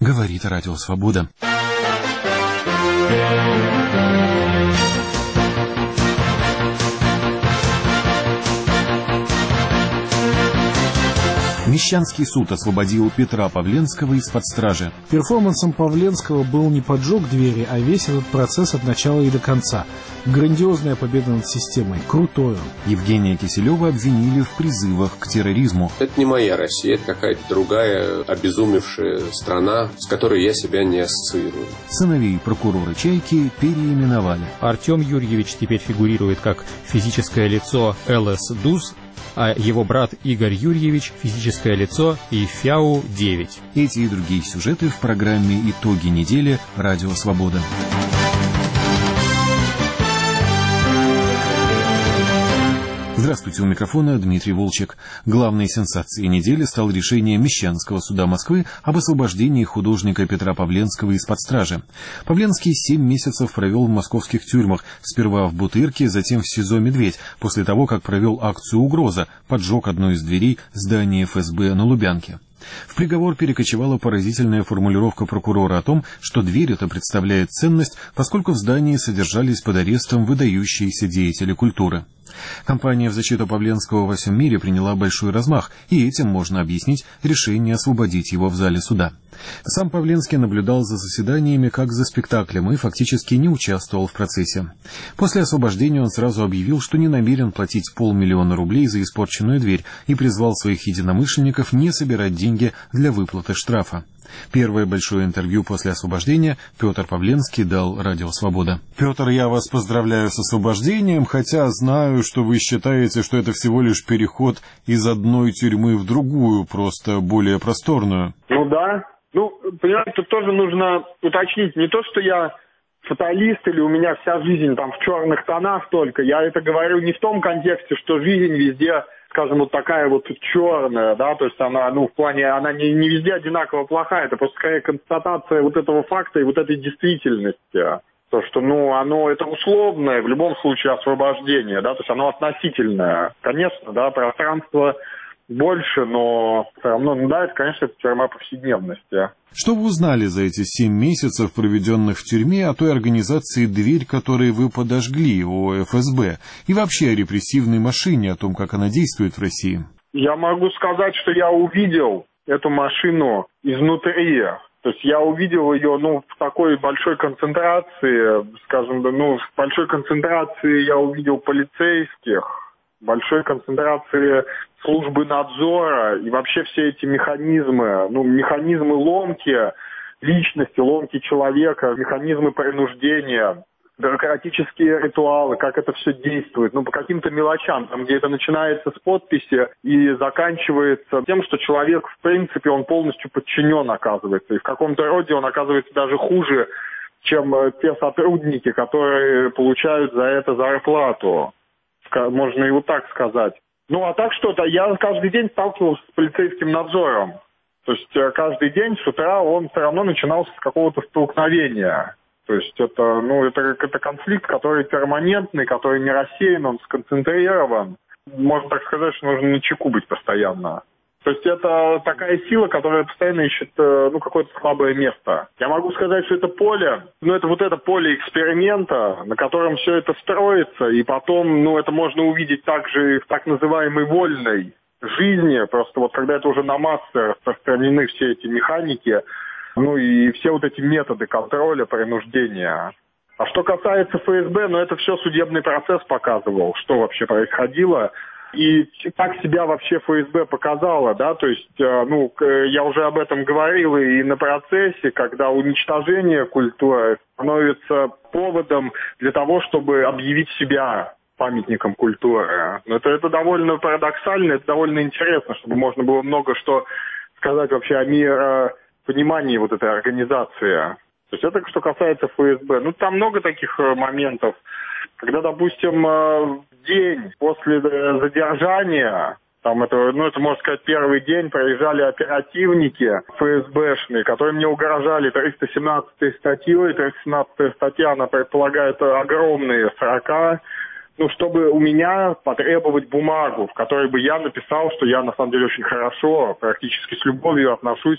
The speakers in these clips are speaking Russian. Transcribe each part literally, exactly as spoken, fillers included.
говорит Радио Свобода. Мещанский суд освободил Петра Павленского из-под стражи. Перформансом Павленского был не поджог двери, а весь этот процесс от начала и до конца. Грандиозная победа над системой. Крутое. Евгения Киселева обвинили в призывах к терроризму. Это не моя Россия, это какая-то другая обезумевшая страна, с которой я себя не ассоциирую. Сыновей прокурора «Чайки» переименовали. Артем Юрьевич теперь фигурирует как физическое лицо эл эс ДУЗ, а его брат Игорь Юрьевич – физическое лицо ИФЯУ девять. Эти и другие сюжеты в программе «Итоги недели» Радио Свобода. Здравствуйте, у микрофона Дмитрий Волчек. Главной сенсацией недели стало решение Мещанского суда Москвы об освобождении художника Петра Павленского из-под стражи. Павленский семь месяцев провел в московских тюрьмах, сперва в Бутырке, затем в СИЗО «Медведь», после того, как провел акцию «Угроза», поджег одной из дверей здания эф эс бэ на Лубянке. В приговор перекочевала поразительная формулировка прокурора о том, что дверь эта представляет ценность, поскольку в здании содержались под арестом выдающиеся деятели культуры. Кампания в защиту Павленского во всем мире приняла большой размах, и этим можно объяснить решение освободить его в зале суда. Сам Павленский наблюдал за заседаниями как за спектаклем и фактически не участвовал в процессе. После освобождения он сразу объявил, что не намерен платить полмиллиона рублей за испорченную дверь и призвал своих единомышленников не собирать деньги для выплаты штрафа. Первое большое интервью после освобождения Петр Павленский дал Радио Свобода. Петр, я вас поздравляю с освобождением, хотя знаю, что вы считаете, что это всего лишь переход из одной тюрьмы в другую, просто более просторную. Ну да. Ну, понимаете, тут тоже нужно уточнить. Не то, что я фаталист или у меня вся жизнь там в черных тонах только. Я это говорю не в том контексте, что жизнь везде, скажем, вот такая вот черная, да, то есть она, ну, в плане, она не, не везде одинаково плохая, это просто скорее констатация вот этого факта и вот этой действительности. То, что, ну, оно, это условное, в любом случае, освобождение, да, то есть оно относительное. Конечно, да, пространство больше, но все равно, ну да, это, конечно, это тюрьма повседневности. Что вы узнали за эти семь месяцев, проведенных в тюрьме, о той организации «Дверь», которой вы подожгли, о эф эс бэ, и вообще о репрессивной машине, о том, как она действует в России? Я могу сказать, что я увидел эту машину изнутри. То есть я увидел ее, ну, в такой большой концентрации, скажем, ну, в большой концентрации я увидел полицейских, большой концентрации службы надзора и вообще все эти механизмы, ну, механизмы ломки личности, ломки человека, механизмы принуждения, бюрократические ритуалы, как это все действует, ну, по каким-то мелочам, там, где это начинается с подписи и заканчивается тем, что человек, в принципе, он полностью подчинен, оказывается, и в каком-то роде он оказывается даже хуже, чем те сотрудники, которые получают за это зарплату. Можно и вот так сказать. Ну, а так что-то, я каждый день сталкивался с полицейским надзором. То есть каждый день с утра он все равно начинался с какого-то столкновения. То есть это, ну, это, это конфликт, который перманентный, который не рассеян, он сконцентрирован. Можно так сказать, что нужно начеку быть постоянно. То есть это такая сила, которая постоянно ищет, ну, какое-то слабое место. Я могу сказать, что это поле, ну, это вот это поле эксперимента, на котором все это строится, и потом, ну, это можно увидеть также и в так называемой вольной жизни, просто вот когда это уже на массы распространены все эти механики, ну, и все вот эти методы контроля, принуждения. А что касается эф эс бэ, ну, это все судебный процесс показывал, что вообще происходило. И как себя вообще эф эс бэ показала, да, то есть, ну, я уже об этом говорил и на процессе, когда уничтожение культуры становится поводом для того, чтобы объявить себя памятником культуры. Это, это довольно парадоксально, это довольно интересно, чтобы можно было много что сказать вообще о миропонимании вот этой организации. То есть это что касается эф эс бэ. Ну, там много таких моментов, когда, допустим, день после задержания, там это, ну, это, можно сказать, первый день, проезжали оперативники эф эс бэшные, которые мне угрожали триста семнадцатой статьей. триста семнадцатая статья, она предполагает огромные срока. Ну, чтобы у меня потребовать бумагу, в которой бы я написал, что я, на самом деле, очень хорошо, практически с любовью отношусь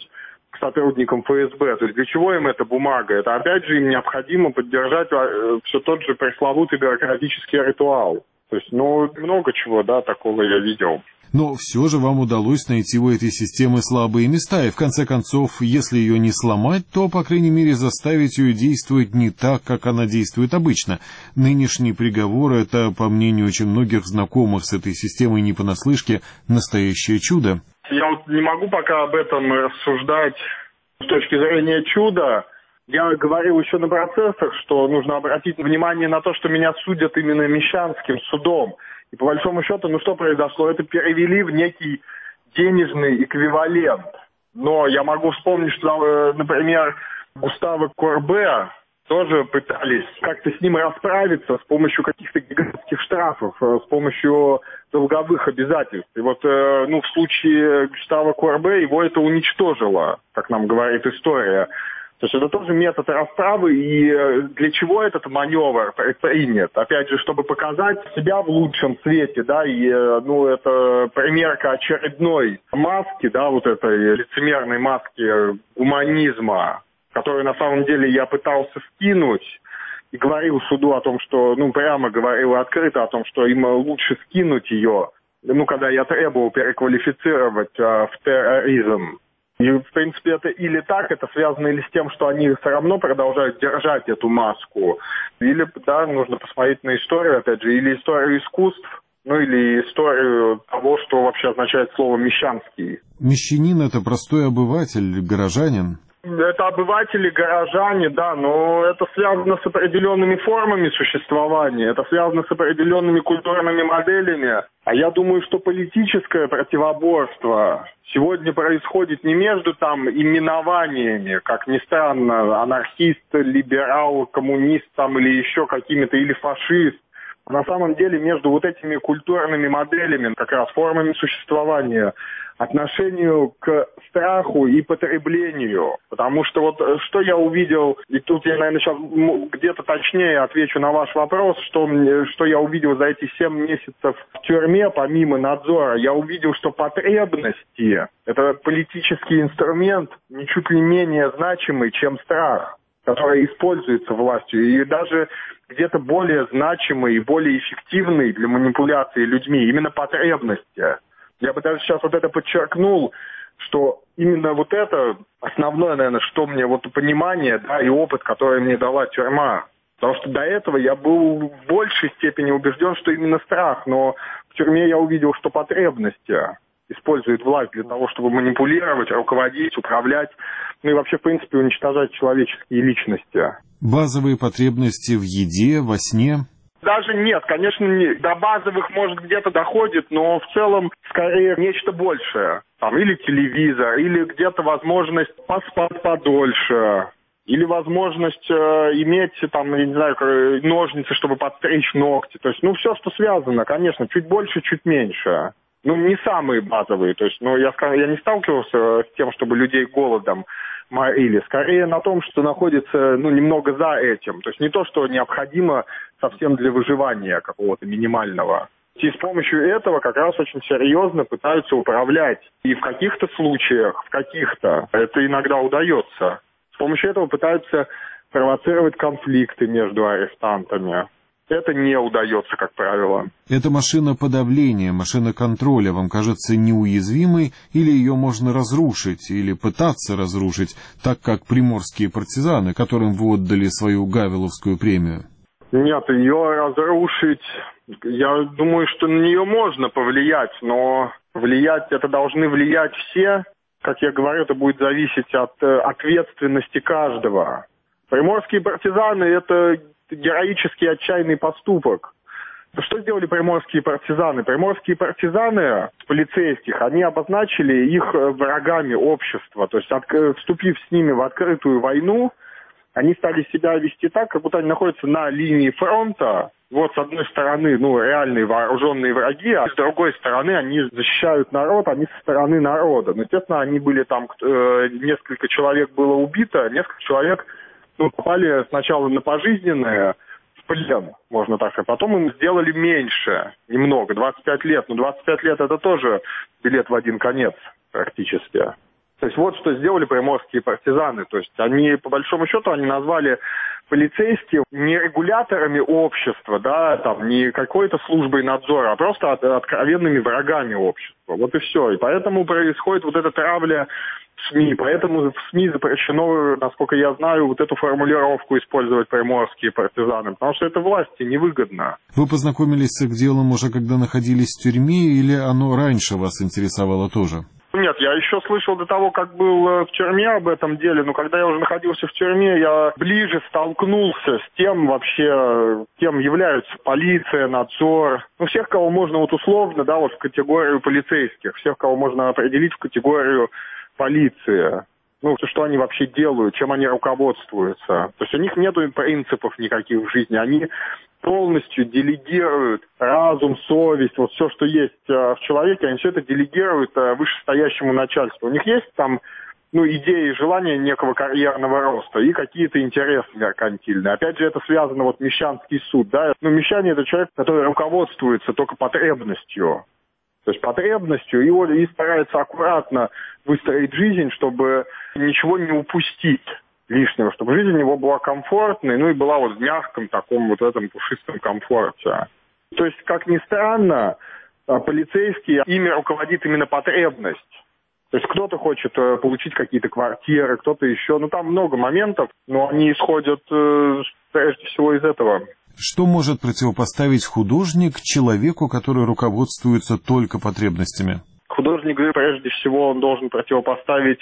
к сотрудникам эф эс бэ. То есть для чего им эта бумага? Это опять же им необходимо поддержать все тот же пресловутый бюрократический ритуал. То есть, ну, много чего, да, такого я видел. Но все же вам удалось найти у этой системы слабые места, и в конце концов, если ее не сломать, то, по крайней мере, заставить ее действовать не так, как она действует обычно. Нынешний приговор — это, по мнению очень многих знакомых с этой системой не понаслышке, настоящее чудо. Я вот не могу пока об этом рассуждать с точки зрения чуда. Я говорил еще на процессах, что нужно обратить внимание на то, что меня судят именно Мещанским судом. И по большому счету, ну что произошло? Это перевели в некий денежный эквивалент. Но я могу вспомнить, что, например, Густаво Корбе тоже пытались как-то с ним расправиться с помощью каких-то гигантских штрафов, с помощью долговых обязательств. И вот, ну, в случае Густаво Корбе его это уничтожило, как нам говорит история. То есть это тоже метод расправы, и для чего этот маневр принят? Опять же, чтобы показать себя в лучшем свете, да, и, ну, это примерка очередной маски, да, вот этой лицемерной маски гуманизма, которую на самом деле я пытался скинуть, и говорил суду о том, что, ну, прямо говорил открыто о том, что им лучше скинуть ее, ну, когда я требовал переквалифицировать а, в терроризм. И, в принципе, это или так, это связано или с тем, что они все равно продолжают держать эту маску, или, да, нужно посмотреть на историю, опять же, или историю искусств, ну, или историю того, что вообще означает слово «мещанский». Мещанин — это простой обыватель, горожанин. Это обыватели, горожане, да, но это связано с определенными формами существования, это связано с определенными культурными моделями. А я думаю, что политическое противоборство сегодня происходит не между там именованиями, как ни странно, анархист, либерал, коммунист там или еще какими-то, или фашист. А на самом деле между вот этими культурными моделями, как раз формами существования, отношению к страху и потреблению. Потому что вот что я увидел, и тут я, наверное, сейчас где-то точнее отвечу на ваш вопрос, что, что я увидел за эти семь месяцев в тюрьме, помимо надзора, я увидел, что потребности – это политический инструмент ничуть ли менее значимый, чем страх, который используется властью, и даже где-то более значимый и более эффективный для манипуляции людьми, именно потребности. Я бы даже сейчас вот это подчеркнул, что именно вот это основное, наверное, что мне вот понимание, да, и опыт, который мне дала тюрьма. Потому что до этого я был в большей степени убежден, что именно страх, но в тюрьме я увидел, что потребности использует власть для того, чтобы манипулировать, руководить, управлять, ну и вообще, в принципе, уничтожать человеческие личности. Базовые потребности в еде, во сне? Даже нет, конечно, не, до базовых, может, где-то доходит, но в целом, скорее, нечто большее. Там, или телевизор, или где-то возможность поспать подольше, или возможность э, иметь, там, я не знаю, ножницы, чтобы подстричь ногти. То есть, ну, все, что связано, конечно, чуть больше, чуть меньше. Ну, не самые базовые. То есть, ну, я, я не сталкивался с тем, чтобы людей голодом морили. Скорее на том, что находится, ну, немного за этим. То есть не то, что необходимо совсем для выживания какого-то минимального. И с помощью этого как раз очень серьезно пытаются управлять. И в каких-то случаях, в каких-то, это иногда удается. С помощью этого пытаются провоцировать конфликты между арестантами. Это не удается, как правило. Эта машина подавления, машина контроля вам кажется неуязвимой, или ее можно разрушить, или пытаться разрушить, так как приморские партизаны, которым вы отдали свою Гавеловскую премию? Нет, ее разрушить, я думаю, что на нее можно повлиять, но влиять, это должны влиять все. Как я говорю, это будет зависеть от ответственности каждого. Приморские партизаны – это героический отчаянный поступок. Что сделали приморские партизаны? Приморские партизаны полицейских, они обозначили их врагами общества. То есть, от, вступив с ними в открытую войну, они стали себя вести так, как будто они находятся на линии фронта. Вот с одной стороны, ну, реальные вооруженные враги, а с другой стороны они защищают народ, они со стороны народа. Но, естественно, они были там, э, несколько человек было убито, несколько человек ну, попали сначала на пожизненное, в плен, можно так сказать. Потом им сделали меньше, немного, двадцать пять лет. Но двадцать пять лет это тоже билет в один конец практически. То есть вот что сделали приморские партизаны. То есть они, по большому счету, они назвали полицейских не регуляторами общества, да, там, не какой-то службой надзора, а просто от, откровенными врагами общества. Вот и все. И поэтому происходит вот эта травля в СМИ. Поэтому в СМИ запрещено, насколько я знаю, вот эту формулировку использовать приморские партизаны, потому что это власти невыгодно. Вы познакомились с их делом уже когда находились в тюрьме, или оно раньше вас интересовало тоже? Нет, я еще слышал до того, как был в тюрьме об этом деле, но когда я уже находился в тюрьме, я ближе столкнулся с тем вообще, кем являются полиция, надзор, ну, всех, кого можно вот условно, да, вот в категорию полицейских, всех, кого можно определить в категорию полиция. Ну, что они вообще делают, чем они руководствуются. То есть у них нет принципов никаких в жизни, они полностью делегируют разум, совесть, вот все, что есть в человеке, они все это делегируют вышестоящему начальству. У них есть там, ну, идеи, желания некого карьерного роста и какие-то интересы меркантильные. Опять же, это связано, вот, мещанский суд, да. Ну, мещане — это человек, который руководствуется только потребностью. То есть потребностью, и, он, и старается аккуратно выстроить жизнь, чтобы ничего не упустить лишнего, чтобы жизнь его была комфортной, ну и была вот в мягком таком вот этом пушистом комфорте. То есть, как ни странно, полицейские, ими руководит именно потребность. То есть кто-то хочет получить какие-то квартиры, кто-то еще, ну там много моментов, но они исходят прежде всего из этого. Что может противопоставить художник человеку, который руководствуется только потребностями? Художник, прежде всего, он должен противопоставить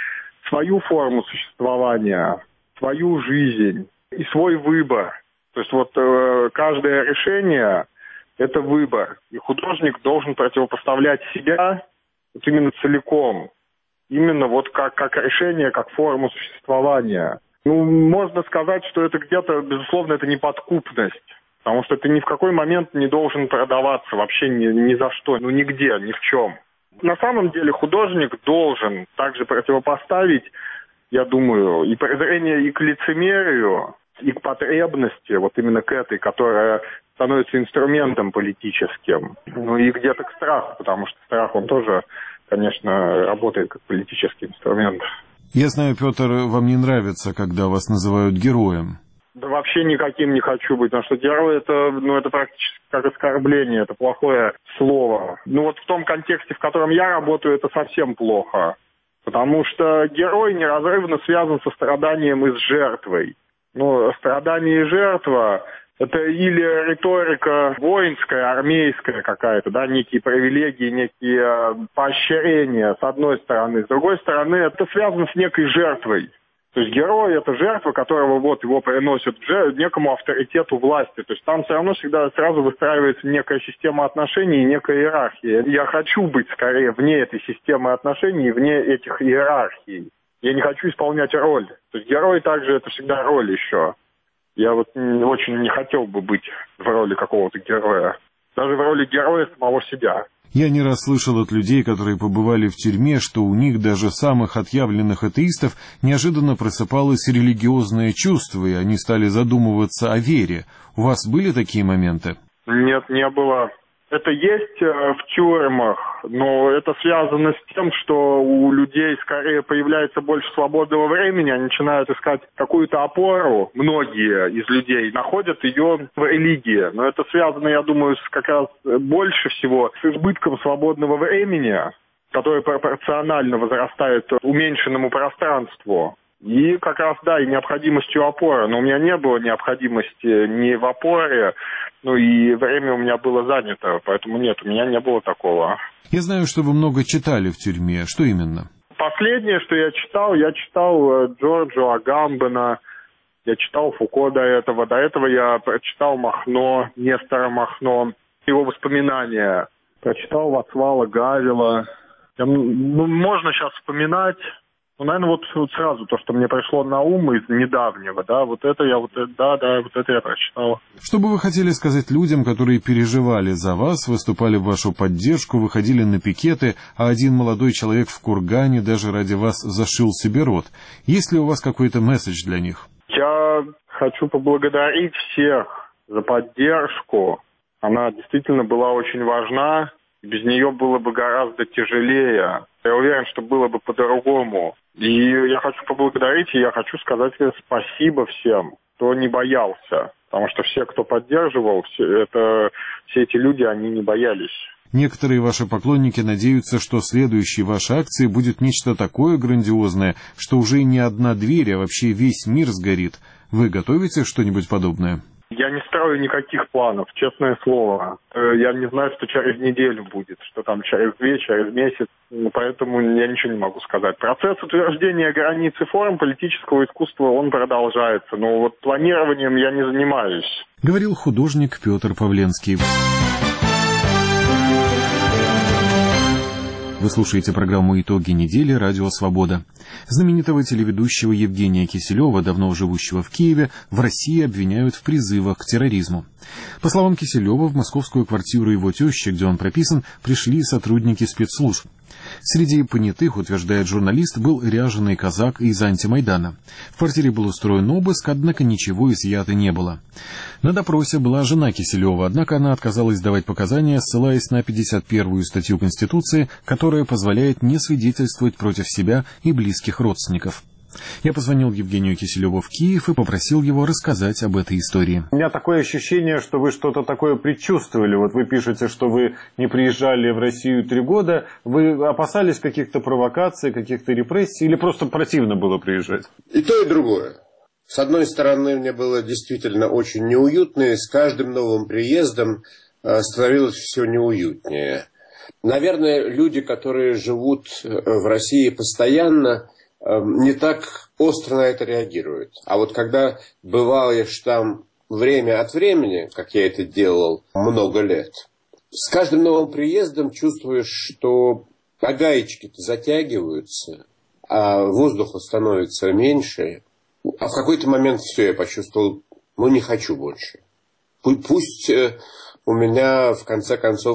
свою форму существования, свою жизнь и свой выбор. То есть вот э, каждое решение – это выбор. И художник должен противопоставлять себя вот именно целиком. Именно вот как, как решение, как форму существования. Ну, можно сказать, что это где-то, безусловно, это неподкупность. Потому что ты ни в какой момент не должен продаваться вообще ни, ни за что, ну нигде, ни в чем. На самом деле художник должен также противопоставить, я думаю, и презрение и к лицемерию, и к потребности, вот именно к этой, которая становится инструментом политическим. Ну и где-то к страху, потому что страх, он тоже, конечно, работает как политический инструмент. Я знаю, Петр, вам не нравится, когда вас называют героем. Да вообще никаким не хочу быть, потому что герой это, ну, это практически как оскорбление, это плохое слово. Ну вот в том контексте, в котором я работаю, это совсем плохо. Потому что герой неразрывно связан со страданием и с жертвой. Ну, страдание и жертва — это или риторика воинская, армейская какая-то, да, некие привилегии, некие поощрения, с одной стороны. С другой стороны, это связано с некой жертвой. То есть герой — это жертва, которого вот его приносят к некому авторитету власти. То есть там все равно всегда сразу выстраивается некая система отношений и некая иерархия. Я хочу быть скорее вне этой системы отношений и вне этих иерархий. Я не хочу исполнять роль. То есть герой также это всегда роль еще. Я вот очень не хотел бы быть в роли какого-то героя. Даже в роли героя самого себя. Я не раз слышал от людей, которые побывали в тюрьме, что у них, даже самых отъявленных атеистов, неожиданно просыпалось религиозное чувство, и они стали задумываться о вере. У вас были такие моменты? Нет, не было. Это есть в тюрьмах, но это связано с тем, что у людей скорее появляется больше свободного времени, они начинают искать какую-то опору, многие из людей находят ее в религии. Но это связано, я думаю, с как раз больше всего с избытком свободного времени, которое пропорционально возрастает уменьшенному пространству. И как раз, да, и необходимостью опоры. Но у меня не было необходимости ни в опоре, ну и время у меня было занято, поэтому нет, у меня не было такого. Я знаю, что вы много читали в тюрьме. Что именно? Последнее, что я читал, я читал Джорджа Агамбена, я читал Фуко до этого. До этого я прочитал Махно, Нестора Махно, его воспоминания. Прочитал Вацлава Гавела. Я, ну, можно сейчас вспоминать. Ну, наверное, вот, вот сразу то, что мне пришло на ум из недавнего, да, вот это я, вот это, да, да, вот это я прочитал. Что бы вы хотели сказать людям, которые переживали за вас, выступали в вашу поддержку, выходили на пикеты, а один молодой человек в Кургане даже ради вас зашил себе рот? Есть ли у вас какой-то месседж для них? Я хочу поблагодарить всех за поддержку. Она действительно была очень важна. Без нее было бы гораздо тяжелее. Я уверен, что было бы по-другому. И я хочу поблагодарить, и я хочу сказать спасибо всем, кто не боялся. Потому что все, кто поддерживал, все, это, все эти люди, они не боялись. Некоторые ваши поклонники надеются, что следующей вашей акцией будет нечто такое грандиозное, что уже не одна дверь, а вообще весь мир сгорит. Вы готовите что-нибудь подобное? Я не строю никаких планов, честное слово. Я не знаю, что через неделю будет, что там через две, через месяц. Поэтому я ничего не могу сказать. Процесс утверждения границ и форм политического искусства, он продолжается. Но вот планированием я не занимаюсь. Говорил художник Петр Павленский. Вы слушаете программу «Итоги недели» «Радио Свобода». Знаменитого телеведущего Евгения Киселева, давно живущего в Киеве, в России обвиняют в призывах к терроризму. По словам Киселева, в московскую квартиру его тещи, где он прописан, пришли сотрудники спецслужб. Среди понятых, утверждает журналист, был ряженый казак из антимайдана. В квартире был устроен обыск, однако ничего изъято не было. На допросе была жена Киселева, однако она отказалась давать показания, ссылаясь на пятьдесят первую статью Конституции, которая позволяет не свидетельствовать против себя и близких родственников. Я позвонил Евгению Киселеву в Киев и попросил его рассказать об этой истории. У меня такое ощущение, что вы что-то такое предчувствовали. Вот вы пишете, что вы не приезжали в Россию три года. Вы опасались каких-то провокаций, каких-то репрессий или просто противно было приезжать? И то, и другое. С одной стороны, мне было действительно очень неуютно, и с каждым новым приездом становилось все неуютнее. Наверное, люди, которые живут в России постоянно, не так остро на это реагируют. А вот когда бываешь там время от времени, как я это делал много лет, с каждым новым приездом чувствуешь, что гаечки-то затягиваются, а воздуха становится меньше. А в какой-то момент все, я почувствовал, ну не хочу больше. Пусть у меня в конце концов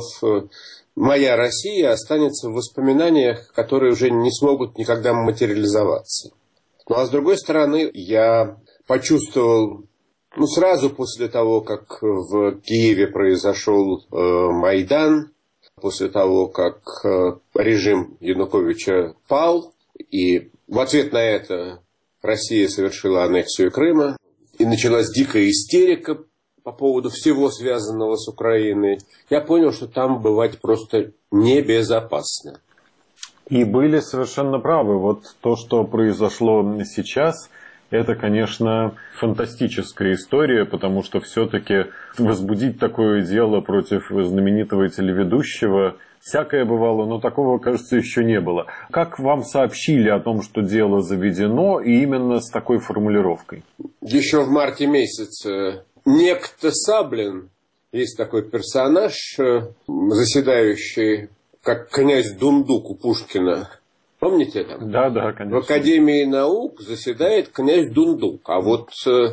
моя Россия останется в воспоминаниях, которые уже не смогут никогда материализоваться. Ну а с другой стороны, я почувствовал, ну сразу после того, как в Киеве произошел э, Майдан, после того, как э, режим Януковича пал, и в ответ на это Россия совершила аннексию Крыма, и началась дикая истерика по поводу всего связанного с Украиной, я понял, что там бывать просто небезопасно. И были совершенно правы. Вот то, что произошло сейчас, это, конечно, фантастическая история, потому что все-таки возбудить такое дело против знаменитого телеведущего всякое бывало, но такого, кажется, еще не было. Как вам сообщили о том, что дело заведено, и именно с такой формулировкой? Еще в марте месяце некто Саблин, есть такой персонаж, заседающий как князь Дундук у Пушкина. Помните это? Да, да, конечно. В Академии наук заседает князь Дундук, а вот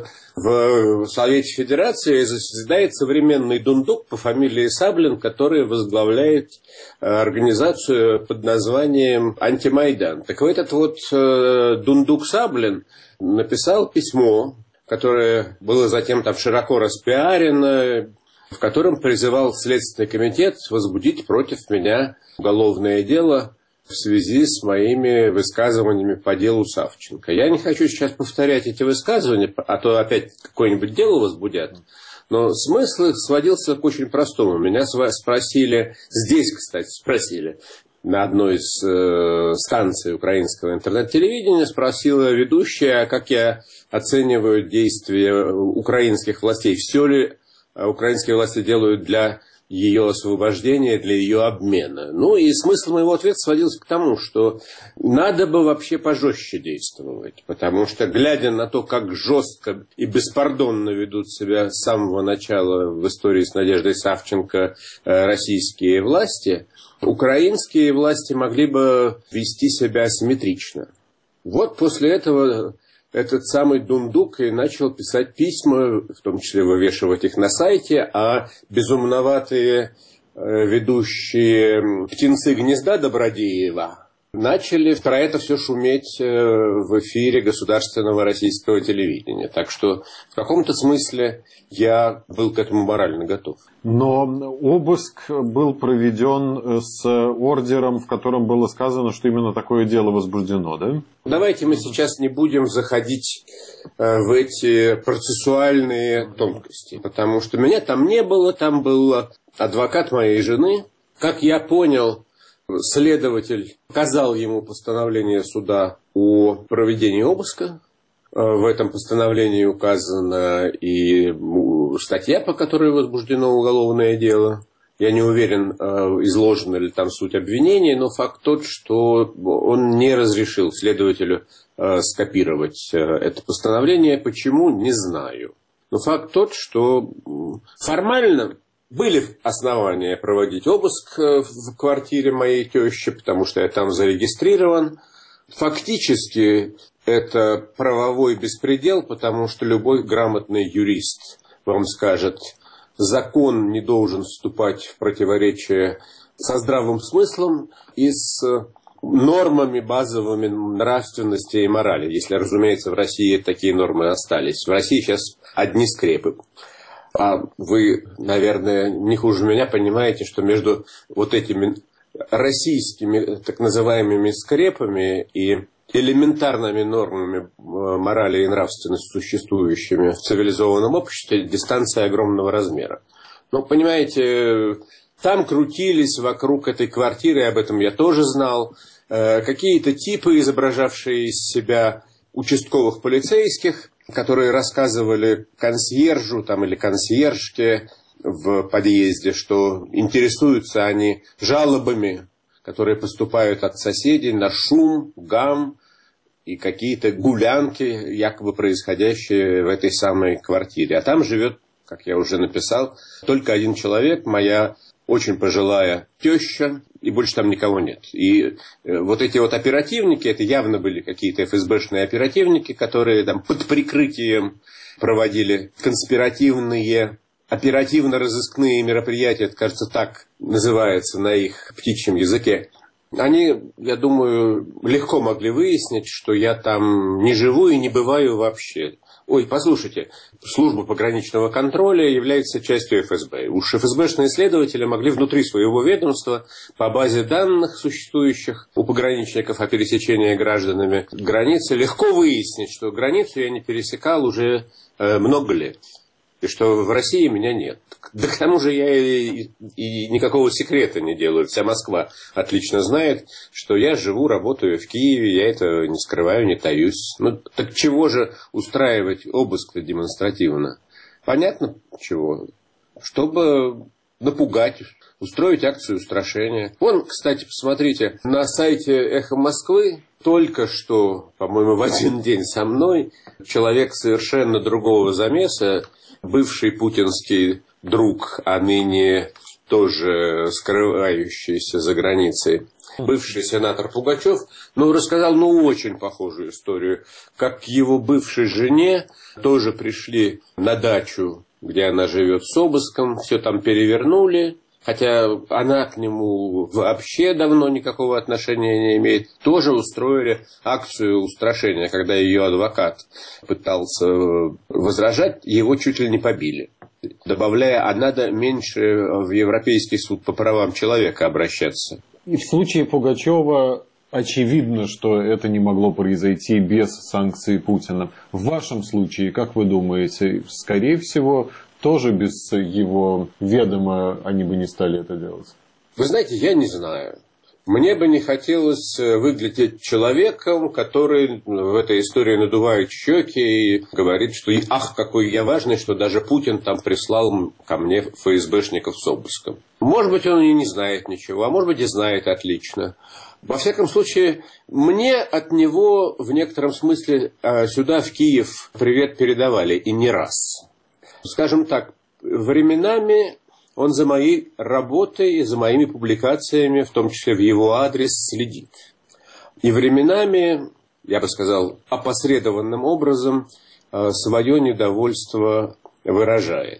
в Совете Федерации заседает современный Дундук по фамилии Саблин, который возглавляет организацию под названием «Антимайдан». Так вот этот вот Дундук Саблин написал письмо, которое было затем там широко распиарено, в котором призывал Следственный комитет возбудить против меня уголовное дело в связи с моими высказываниями по делу Савченко. Я не хочу сейчас повторять эти высказывания, а то опять какое-нибудь дело возбудят. Но смысл их сводился к очень простому. Меня спросили, здесь, кстати, спросили, на одной из э, станций украинского интернет-телевидения, спросила ведущая, как я оцениваю действия украинских властей. Все ли украинские власти делают для ее освобождения, для ее обмена. Ну и смысл моего ответа сводился к тому, что надо бы вообще пожестче действовать, потому что, глядя на то, как жестко и беспардонно ведут себя с самого начала в истории с Надеждой Савченко российские власти, украинские власти могли бы вести себя асимметрично. Вот после этого этот самый Дундук и начал писать письма, в том числе вывешивать их на сайте, а безумноватые ведущие птенцы гнезда Добродеева, начали про это все шуметь в эфире государственного российского телевидения. Так что в каком-то смысле я был к этому морально готов. Но обыск был проведен с ордером, в котором было сказано, что именно такое дело возбуждено, да? Давайте мы сейчас не будем заходить в эти процессуальные тонкости, потому что меня там не было, там был адвокат моей жены. Как я понял, следователь показал ему постановление суда о проведении обыска. В этом постановлении указана и статья, по которой возбуждено уголовное дело. Я не уверен, изложена ли там суть обвинения, но факт тот, что он не разрешил следователю скопировать это постановление. Почему, не знаю. Но факт тот, что формально были основания проводить обыск в квартире моей тещи, потому что я там зарегистрирован. Фактически это правовой беспредел, потому что любой грамотный юрист вам скажет, закон не должен вступать в противоречие со здравым смыслом и с нормами базовыми нравственности и морали. Если, разумеется, в России такие нормы остались. В России сейчас одни скрепы. А вы, наверное, не хуже меня понимаете, что между вот этими российскими так называемыми скрепами и элементарными нормами морали и нравственности, существующими в цивилизованном обществе, дистанция огромного размера. Но, понимаете, там крутились вокруг этой квартиры, об этом я тоже знал, какие-то типы, изображавшие из себя участковых полицейских, которые рассказывали консьержу там, или консьержке в подъезде, что интересуются они жалобами, которые поступают от соседей на шум, гам и какие-то гулянки, якобы происходящие в этой самой квартире. А там живет, как я уже написал, только один человек, моя очень пожилая теща, и больше там никого нет. И вот эти вот оперативники, это явно были какие-то эф эс бэшные оперативники, которые там под прикрытием проводили конспиративные, оперативно-розыскные мероприятия, это, кажется, так называется на их птичьем языке. Они, я думаю, легко могли выяснить, что я там не живу и не бываю вообще. Ой, послушайте, служба пограничного контроля является частью эф эс бэ. Уж эф эс бэшные следователи могли внутри своего ведомства по базе данных, существующих у пограничников о пересечении гражданами границы, легко выяснить, что границу я не пересекал уже э, много лет. И что в России меня нет. Да к тому же я и, и никакого секрета не делаю. Вся Москва отлично знает, что я живу, работаю в Киеве, я это не скрываю, не таюсь. Ну, так чего же устраивать обыск-то демонстративно? Понятно, чего. Чтобы напугать, устроить акцию устрашения. Вон, кстати, посмотрите, на сайте «Эхо Москвы» только что, по-моему, в один день со мной человек совершенно другого замеса, бывший путинский друг, а ныне тоже скрывающийся за границей, бывший сенатор Пугачев, ну, рассказал, ну, очень похожую историю, как к его бывшей жене тоже пришли на дачу, где она живет, с обыском, все там перевернули, хотя она к нему вообще давно никакого отношения не имеет, тоже устроили акцию устрашения, когда ее адвокат пытался возражать, его чуть ли не побили, добавляя, а надо меньше в Европейский суд по правам человека обращаться. И в случае Пугачева очевидно, что это не могло произойти без санкций Путина. В вашем случае, как вы думаете, скорее всего, тоже без его ведома они бы не стали это делать? Вы знаете, я не знаю. Мне бы не хотелось выглядеть человеком, который в этой истории надувает щеки и говорит, что ах, какой я важный, что даже Путин там прислал ко мне эф эс бэшников с обыском. Может быть, он и не знает ничего, а может быть, и знает отлично. Во всяком случае, мне от него в некотором смысле сюда, в Киев, привет передавали, и не раз. Скажем так, временами он за моей работой и за моими публикациями, в том числе в его адрес, следит. И временами, я бы сказал, опосредованным образом свое недовольство выражает.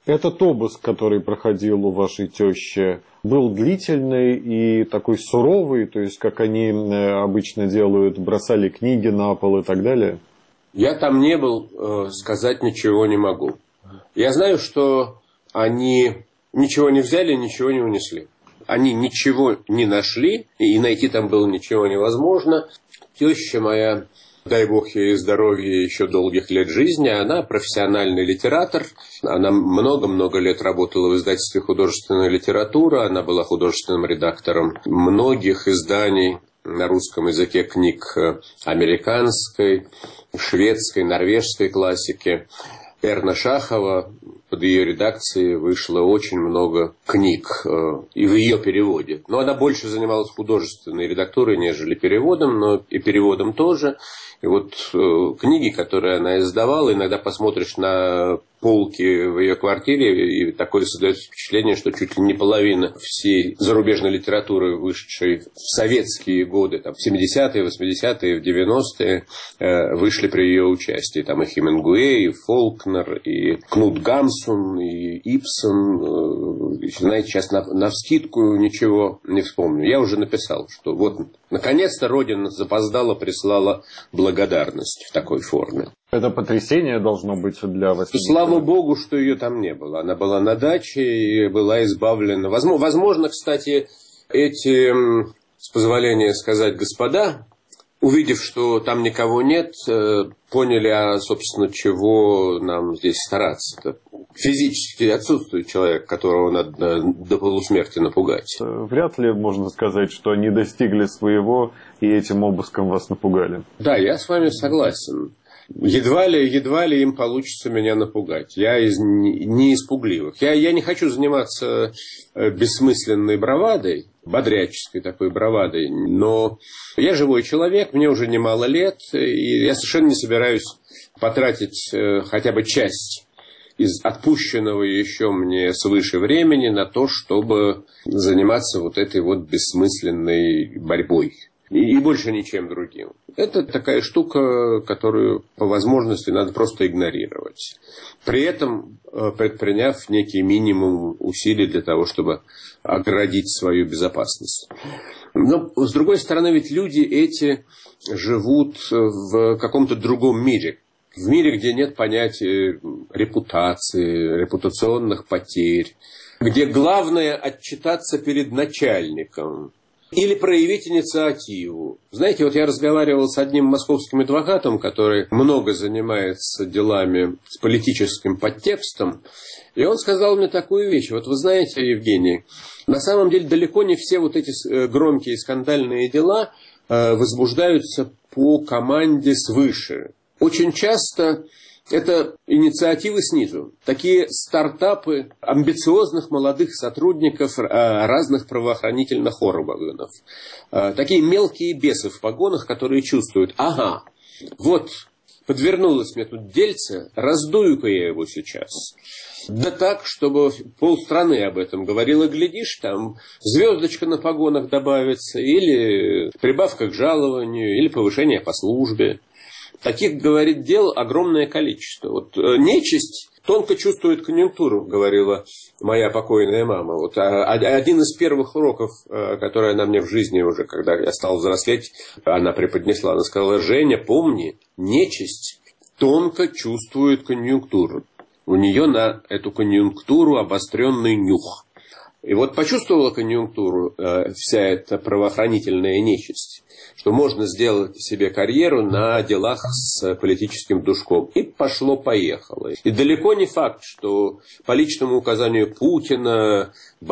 Этот обыск, который проходил у вашей тещи, был длительный и такой суровый, то есть, как они обычно делают, бросали книги на пол и так далее? Я там не был, сказать ничего не могу. Я знаю, что они ничего не взяли, ничего не унесли. Они ничего не нашли, и найти там было ничего невозможно. Теща моя, дай бог ей здоровья, еще долгих лет жизни, она профессиональный литератор. Она много-много лет работала в издательстве «Художественная литература». Она была художественным редактором многих изданий на русском языке, книг американской, шведской, норвежской классики. Эрна Шахова, под ее редакцией вышло очень много книг, и в ее переводе. Но она больше занималась художественной редактурой, нежели переводом, но и переводом тоже. И вот книги, которые она издавала, иногда посмотришь на полки в ее квартире, и такое создается впечатление, что чуть ли не половина всей зарубежной литературы, вышедшей в советские годы, там, в семидесятые, восьмидесятые, в девяностые, вышли при ее участии. Там и Хемингуэй, и Фолкнер, и Кнут Гамсун, и Ибсен. Знаете, сейчас на, навскидку ничего не вспомню. Я уже написал, что вот наконец-то Родина запоздала, прислала благодарность в такой форме. Это потрясение должно быть для вас. Слава богу, что ее там не было. Она была на даче и была избавлена. Возможно, кстати, эти, с позволения сказать, господа, увидев, что там никого нет, поняли, а, собственно, чего нам здесь стараться-то. Физически отсутствует человек, которого надо до полусмерти напугать. Вряд ли можно сказать, что они достигли своего и этим обыском вас напугали. Да, я с вами согласен. Едва ли, едва ли им получится меня напугать. Я из, не из пугливых. Я, я не хочу заниматься бессмысленной бравадой, бодряческой такой бравадой, но я живой человек, мне уже немало лет, и я совершенно не собираюсь потратить хотя бы часть из отпущенного еще мне свыше времени на то, чтобы заниматься вот этой вот бессмысленной борьбой. И больше ничем другим. Это такая штука, которую по возможности надо просто игнорировать. При этом предприняв некий минимум усилий для того, чтобы оградить свою безопасность. Но, с другой стороны, ведь люди эти живут в каком-то другом мире. В мире, где нет понятия репутации, репутационных потерь, где главное отчитаться перед начальником или проявить инициативу. Знаете, вот я разговаривал с одним московским адвокатом, который много занимается делами с политическим подтекстом, и он сказал мне такую вещь. Вот вы знаете, Евгений, на самом деле далеко не все вот эти громкие скандальные дела возбуждаются по команде свыше. Очень часто это инициативы снизу. Такие стартапы амбициозных молодых сотрудников разных правоохранительных органов. Такие мелкие бесы в погонах, которые чувствуют, ага, вот подвернулось мне тут дельце, раздую-ка я его сейчас. Да так, чтобы полстраны об этом говорило, глядишь, там звездочка на погонах добавится, или прибавка к жалованию, или повышение по службе. Таких, говорит, дел огромное количество. Вот нечисть тонко чувствует конъюнктуру, говорила моя покойная мама. Вот один из первых уроков, который она мне в жизни уже, когда я стал взрослеть, она преподнесла. Она сказала: Женя, помни, нечисть тонко чувствует конъюнктуру. У нее на эту конъюнктуру обостренный нюх. И вот почувствовала конъюнктуру э, вся эта правоохранительная нечисть, что можно сделать себе карьеру на делах с политическим душком. И пошло-поехало. И далеко не факт, что по личному указанию Путина,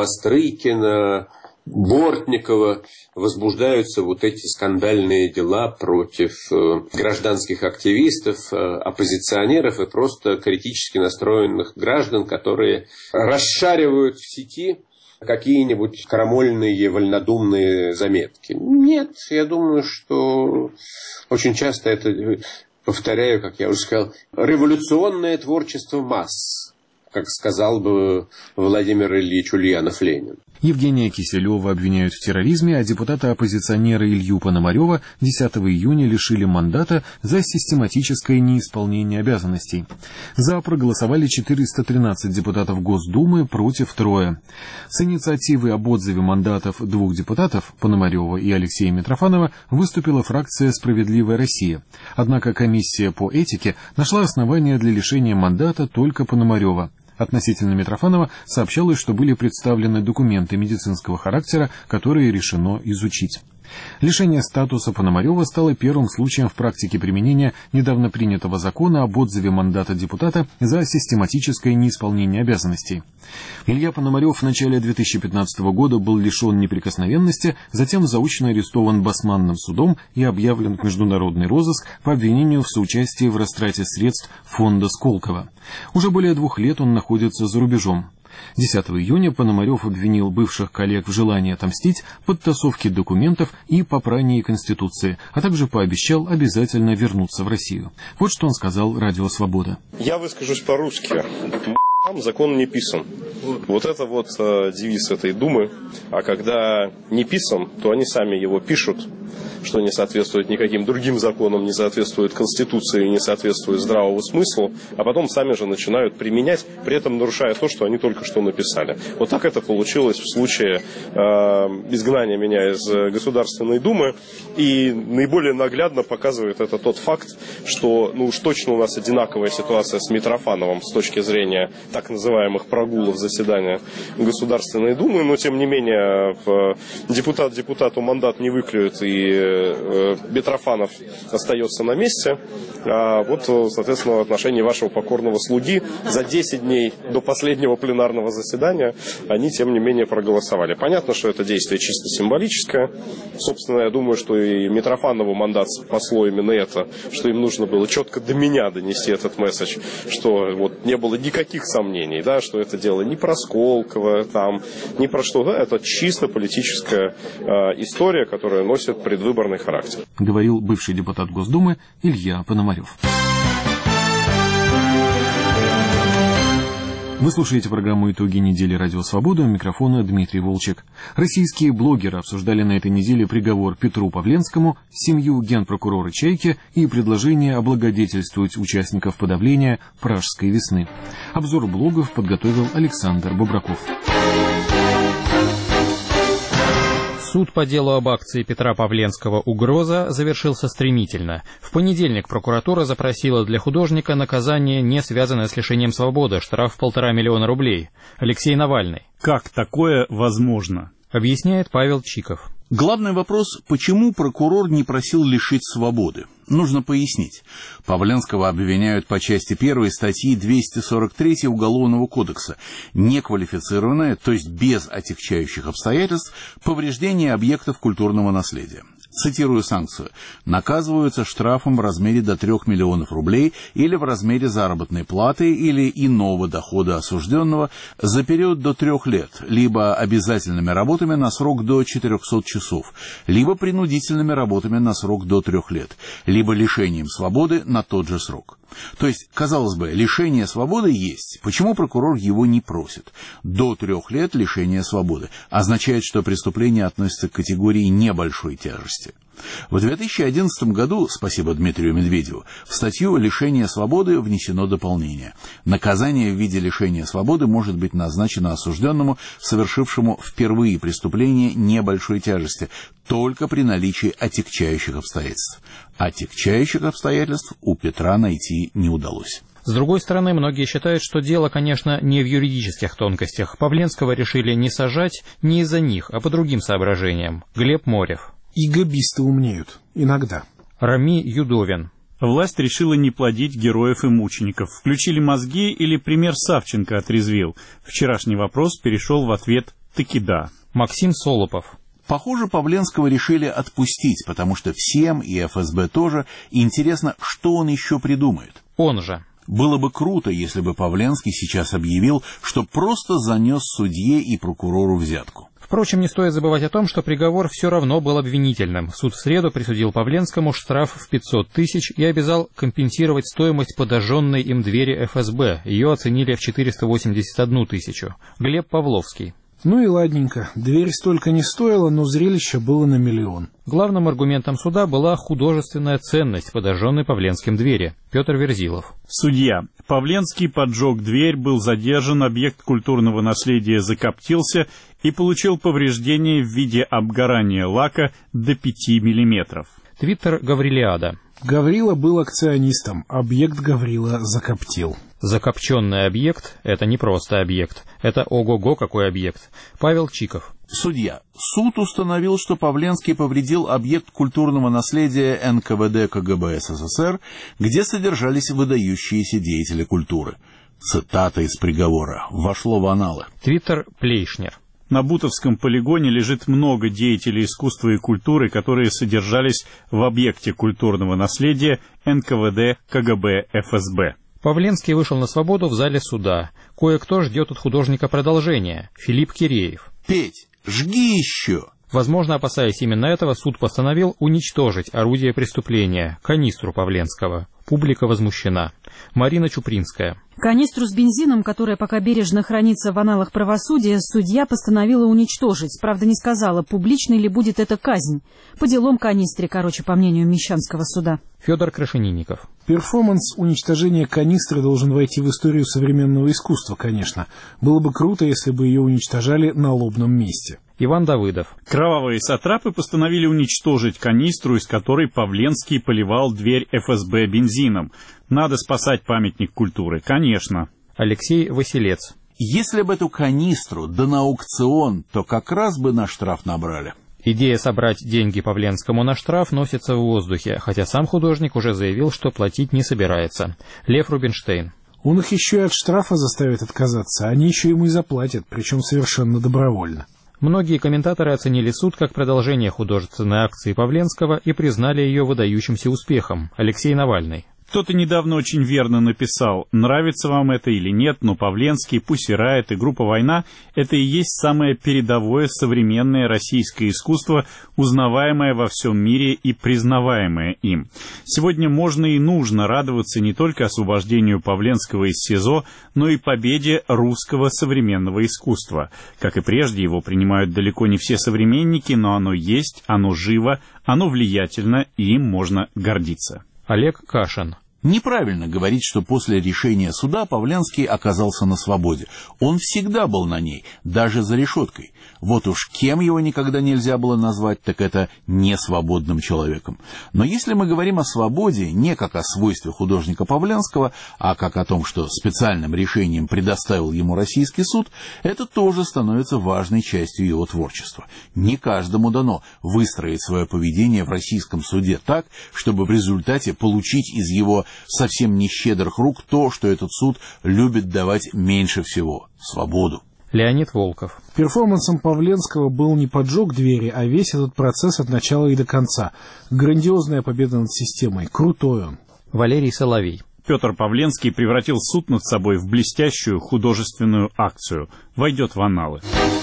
Бастрыкина, Бортникова возбуждаются вот эти скандальные дела против гражданских активистов, оппозиционеров и просто критически настроенных граждан, которые расшаривают в сети какие-нибудь крамольные, вольнодумные заметки. Нет, я думаю, что очень часто это, повторяю, как я уже сказал, революционное творчество масс, как сказал бы Владимир Ильич Ульянов-Ленин. Евгения Киселева обвиняют в терроризме, а депутата-оппозиционера Илью Пономарева десятого июня лишили мандата за систематическое неисполнение обязанностей. За проголосовали четыреста тринадцать депутатов Госдумы, против трое. С инициативой об отзыве мандатов двух депутатов, Пономарева и Алексея Митрофанова, выступила фракция «Справедливая Россия». Однако комиссия по этике нашла основания для лишения мандата только Пономарева. Относительно Митрофанова сообщалось, что были представлены документы медицинского характера, которые решено изучить. Лишение статуса Пономарева стало первым случаем в практике применения недавно принятого закона об отзыве мандата депутата за систематическое неисполнение обязанностей. Илья Пономарев в начале две тысячи пятнадцатого года был лишен неприкосновенности, затем заочно арестован Басманным судом и объявлен в международный розыск по обвинению в соучастии в растрате средств фонда Сколково. Уже более двух лет он находится за рубежом. десятого июня Пономарев обвинил бывших коллег в желании отомстить, подтасовке документов и попрании Конституции, а также пообещал обязательно вернуться в Россию. Вот что он сказал Радио Свобода. Я выскажусь по-русски. Закон не писан. Вот это вот э, девиз этой Думы. А когда не писан, то они сами его пишут, что не соответствует никаким другим законам, не соответствует Конституции, не соответствует здравому смыслу, а потом сами же начинают применять, при этом нарушая то, что они только что написали. Вот так это получилось в случае э, изгнания меня из Государственной Думы. И наиболее наглядно показывает это тот факт, что ну уж точно у нас одинаковая ситуация с Митрофановым с точки зрения так называемых прогулов заседания Государственной Думы, но тем не менее депутат депутату мандат не выклюет, и Митрофанов остается на месте. А вот, соответственно, в отношении вашего покорного слуги за десять дней до последнего пленарного заседания они, тем не менее, проголосовали. Понятно, что это действие чисто символическое. Собственно, я думаю, что и Митрофанову мандат спасло именно это, что им нужно было четко до меня донести этот месседж, что вот не было никаких сомнений, да, что это дело не про Сколково, там, не про что, да, это чисто политическая э, история, которая носит предвыборный характер. Говорил бывший депутат Госдумы Илья Пономарев. Вы слушаете программу «Итоги недели. Радио Свобода». У микрофона Дмитрий Волчек. Российские блогеры обсуждали на этой неделе приговор Петру Павленскому, семью генпрокурора Чайки и предложение облагодетельствовать участников подавления Пражской весны. Обзор блогов подготовил Александр Бобраков. Суд по делу об акции Петра Павленского «Угроза» завершился стремительно. В понедельник прокуратура запросила для художника наказание, не связанное с лишением свободы, штраф в полтора миллиона рублей. Алексей Навальный. Как такое возможно? Объясняет Павел Чиков. Главный вопрос, почему прокурор не просил лишить свободы? Нужно пояснить. Павленского обвиняют по части первой статьи двести сорок три Уголовного кодекса. Неквалифицированное, то есть без отягчающих обстоятельств, повреждение объектов культурного наследия. Цитирую санкцию. Наказываются штрафом в размере до трех миллионов рублей или в размере заработной платы или иного дохода осужденного за период до трех лет, либо обязательными работами на срок до четырехсот часов, либо принудительными работами на срок до трех лет, либо лишением свободы на тот же срок. То есть, казалось бы, лишение свободы есть. Почему прокурор его не просит? До трех лет лишения свободы означает, что преступление относится к категории небольшой тяжести. В две тысячи одиннадцатом году, спасибо Дмитрию Медведеву, в статью «Лишение свободы» внесено дополнение. Наказание в виде лишения свободы может быть назначено осужденному, совершившему впервые преступление небольшой тяжести, только при наличии отягчающих обстоятельств. Отягчающих обстоятельств у Петра найти не удалось. С другой стороны, многие считают, что дело, конечно, не в юридических тонкостях. Павленского решили не сажать не из-за них, а по другим соображениям. Глеб Морев. И габисты умнеют. Иногда. Рами Юдовин. Власть решила не плодить героев и мучеников. Включили мозги или пример Савченко отрезвил? Вчерашний вопрос перешел в ответ «таки да». Максим Солопов. Похоже, Павленского решили отпустить, потому что всем, и эф эс бэ тоже, интересно, что он еще придумает. Он же. Было бы круто, если бы Павленский сейчас объявил, что просто занес судье и прокурору взятку. Впрочем, не стоит забывать о том, что приговор все равно был обвинительным. Суд в среду присудил Павленскому штраф в пятьсот тысяч и обязал компенсировать стоимость подожженной им двери эф эс бэ. Ее оценили в четыреста восемьдесят одну тысячу. Глеб Павловский. Ну и ладненько. Дверь столько не стоила, но зрелище было на миллион. Главным аргументом суда была художественная ценность подожженной Павленским двери. Петр Верзилов. Судья. Павленский поджег дверь, был задержан, объект культурного наследия закоптился и получил повреждения в виде обгорания лака до пяти миллиметров. Твиттер Гаврилиада. Гаврила был акционистом, объект Гаврила закоптил. Закопченный объект – это не просто объект, это ого-го какой объект. Павел Чиков. Судья. Суд установил, что Павленский повредил объект культурного наследия эн ка вэ дэ ка гэ бэ эс эс эс эр, где содержались выдающиеся деятели культуры. Цитата из приговора вошло в аналы. Твиттер Плейшнер. На Бутовском полигоне лежит много деятелей искусства и культуры, которые содержались в объекте культурного наследия эн ка вэ дэ ка гэ бэ эф эс бэ. Павленский вышел на свободу в зале суда. Кое-кто ждет от художника продолжения. Филипп Киреев. Петь, жги еще! Возможно, опасаясь именно этого, суд постановил уничтожить орудие преступления, канистру Павленского. Публика возмущена. Марина Чупринская. Канистру с бензином, которая пока бережно хранится в аналах правосудия, судья постановила уничтожить. Правда, не сказала, публичной ли будет эта казнь. По делам канистре, короче, по мнению Мещанского суда. Федор Крашенинников. Перформанс уничтожения канистры должен войти в историю современного искусства, конечно. Было бы круто, если бы ее уничтожали на лобном месте. Иван Давыдов. Кровавые сатрапы постановили уничтожить канистру, из которой Павленский поливал дверь эф эс бэ бензином. Надо спасать памятник культуры, конечно. Алексей Василец. Если бы эту канистру да на аукцион, то как раз бы на штраф набрали. Идея собрать деньги Павленскому на штраф носится в воздухе, хотя сам художник уже заявил, что платить не собирается. Лев Рубинштейн. Он их еще и от штрафа заставит отказаться, они еще ему и заплатят, причем совершенно добровольно. Многие комментаторы оценили суд как продолжение художественной акции Павленского и признали ее выдающимся успехом. Алексей Навальный. Кто-то недавно очень верно написал, нравится вам это или нет, но Павленский, Пусси Райот и группа «Война» — это и есть самое передовое современное российское искусство, узнаваемое во всем мире и признаваемое им. Сегодня можно и нужно радоваться не только освобождению Павленского из СИЗО, но и победе русского современного искусства. Как и прежде, его принимают далеко не все современники, но оно есть, оно живо, оно влиятельно, и им можно гордиться. Олег Кашин. Неправильно говорить, что после решения суда Павленский оказался на свободе. Он всегда был на ней, даже за решеткой. Вот уж кем его никогда нельзя было назвать, так это несвободным человеком. Но если мы говорим о свободе не как о свойстве художника Павленского, а как о том, что специальным решением предоставил ему российский суд, это тоже становится важной частью его творчества. Не каждому дано выстроить свое поведение в российском суде так, чтобы в результате получить из его совсем не щедрых рук то, что этот суд любит давать меньше всего – свободу. Леонид Волков. Перформансом Павленского был не поджог двери, а весь этот процесс от начала и до конца. Грандиозная победа над системой. Крутой он. Валерий Соловей. Петр Павленский превратил суд над собой в блестящую художественную акцию. Войдет в анналы.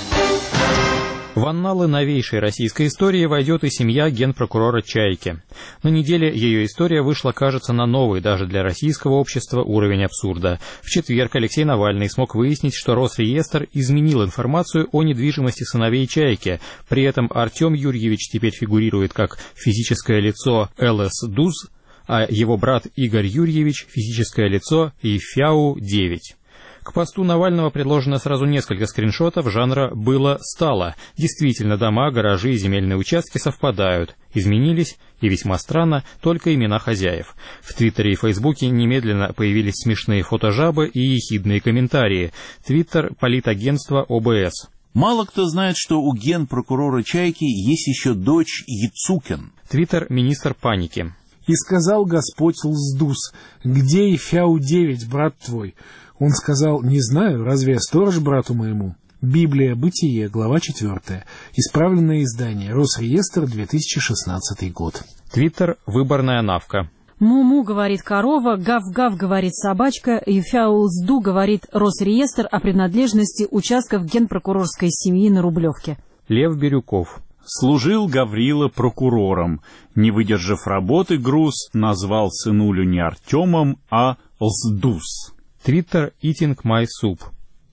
В анналы новейшей российской истории войдет и семья генпрокурора Чайки. На неделе ее история вышла, кажется, на новый даже для российского общества уровень абсурда. В четверг Алексей Навальный смог выяснить, что Росреестр изменил информацию о недвижимости сыновей Чайки. При этом Артем Юрьевич теперь фигурирует как физическое лицо эл эс ДУЗ, а его брат Игорь Юрьевич – физическое лицо ИФЯУ девять. К посту Навального предложено сразу несколько скриншотов жанра «было-стало». Действительно, дома, гаражи и земельные участки совпадают, изменились, и весьма странно, только имена хозяев. В Твиттере и Фейсбуке немедленно появились смешные фотожабы и ехидные комментарии. Твиттер политагентства о бэ эс. Мало кто знает, что у генпрокурора Чайки есть еще дочь Яцукин. Твиттер министр паники. «И сказал Господь Лздус, где ИФЯУ девять, брат твой?» Он сказал: «Не знаю, разве я сторож брату моему?» Библия, Бытие, глава четвертая. Исправленное издание. Росреестр, две тысячи шестнадцатый год. Твиттер «Выборная навка». Му-му, говорит корова, гав-гав, говорит собачка, ИФЯУ-ЛЗДУ, говорит Росреестр о принадлежности участков генпрокурорской семьи на Рублевке. Лев Бирюков. Служил Гаврила прокурором. Не выдержав работы груз, назвал сынулю не Артемом, а Лздус. Твиттер «Eating my soup».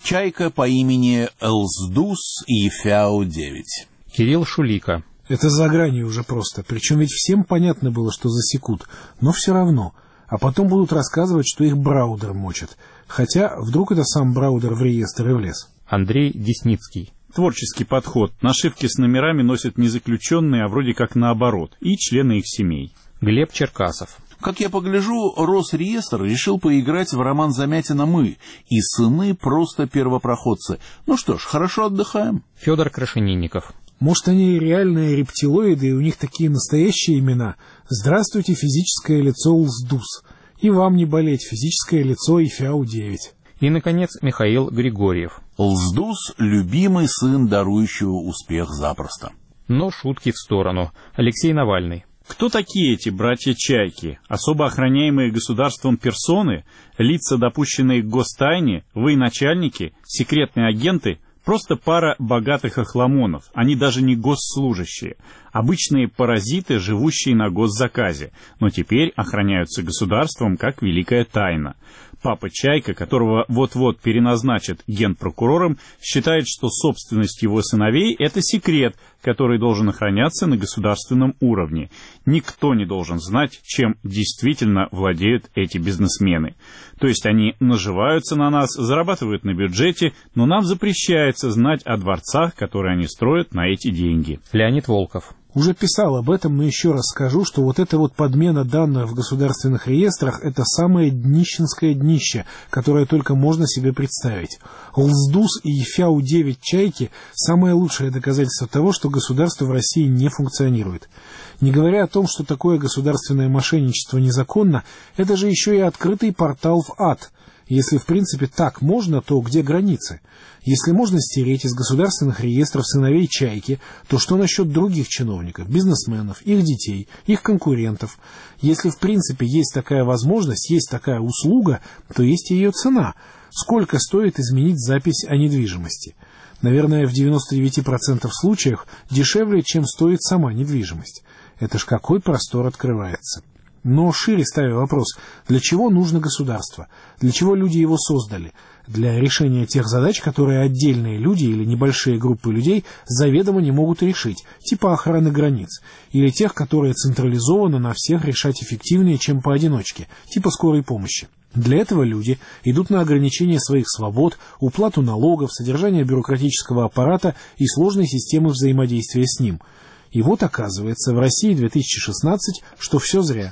Чайка по имени Элздус и Фяу девять. Кирилл Шулика. Это за гранью уже просто. Причем ведь всем понятно было, что засекут. Но все равно. А потом будут рассказывать, что их Браудер мочат. Хотя, вдруг это сам Браудер в реестр и влез. Андрей Десницкий. Творческий подход. Нашивки с номерами носят не заключенные, а вроде как наоборот, и члены их семей. Глеб Черкасов. Как я погляжу, Росреестр решил поиграть в роман Замятина «Мы», и сыны просто первопроходцы. Ну что ж, хорошо отдыхаем. Федор Крашенинников. Может, они реальные рептилоиды, и у них такие настоящие имена. Здравствуйте, физическое лицо Лздус. И вам не болеть, физическое лицо и Фяу девять. И, наконец, Михаил Григорьев. Лздус — любимый сын, дарующего успех запросто. Но шутки в сторону. Алексей Навальный. Кто такие эти братья-чайки? Особо охраняемые государством персоны? Лица, допущенные к гостайне? Военачальники? Секретные агенты? Просто пара богатых охламонов. Они даже не госслужащие. Обычные паразиты, живущие на госзаказе. Но теперь охраняются государством как великая тайна. Папа Чайка, которого вот-вот переназначат генпрокурором, считает, что собственность его сыновей – это секрет, который должен охраняться на государственном уровне. Никто не должен знать, чем действительно владеют эти бизнесмены. То есть они наживаются на нас, зарабатывают на бюджете, но нам запрещается знать о дворцах, которые они строят на эти деньги. Леонид Волков. Уже писал об этом, но еще раз скажу, что вот эта вот подмена данных в государственных реестрах – это самое днищенское днище, которое только можно себе представить. Лздус и Фяу девять чайки – самое лучшее доказательство того, что государство в России не функционирует. Не говоря о том, что такое государственное мошенничество незаконно, это же еще и открытый портал в ад. Если в принципе так можно, то где границы? Если можно стереть из государственных реестров сыновей Чайки, то что насчет других чиновников, бизнесменов, их детей, их конкурентов? Если в принципе есть такая возможность, есть такая услуга, то есть и ее цена. Сколько стоит изменить запись о недвижимости? Наверное, в девяноста девяти процентах случаев дешевле, чем стоит сама недвижимость. Это ж какой простор открывается. Но шире ставя вопрос, для чего нужно государство? Для чего люди его создали? Для решения тех задач, которые отдельные люди или небольшие группы людей заведомо не могут решить, типа охраны границ, или тех, которые централизованно на всех решать эффективнее, чем поодиночке, типа скорой помощи. Для этого люди идут на ограничение своих свобод, уплату налогов, содержание бюрократического аппарата и сложной системы взаимодействия с ним. И вот оказывается, в России две тысячи шестнадцать, что все зря.